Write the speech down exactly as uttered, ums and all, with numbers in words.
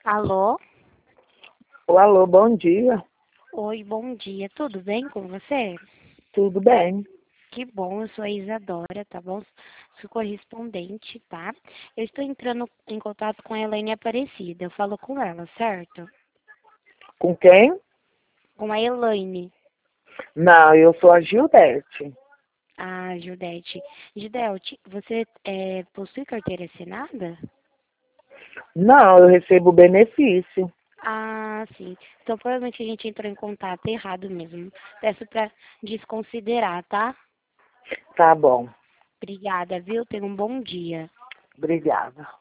Alô? Alô, bom dia. Oi, bom dia. Tudo bem com você? Tudo bem? Que bom, eu sou a Isadora, tá bom? Sou correspondente, tá? Eu estou entrando em contato com a Elaine Aparecida. Eu falo com ela, certo? Com quem? Com a Elaine. Não, eu sou a Gildete. Ah, Judete. Gildete, você é, possui carteira assinada? Não, eu recebo benefício. Ah, sim. Então, provavelmente a gente entrou em contato errado mesmo. Peço para desconsiderar, tá? Tá bom. Obrigada, viu? Tenha um bom dia. Obrigada.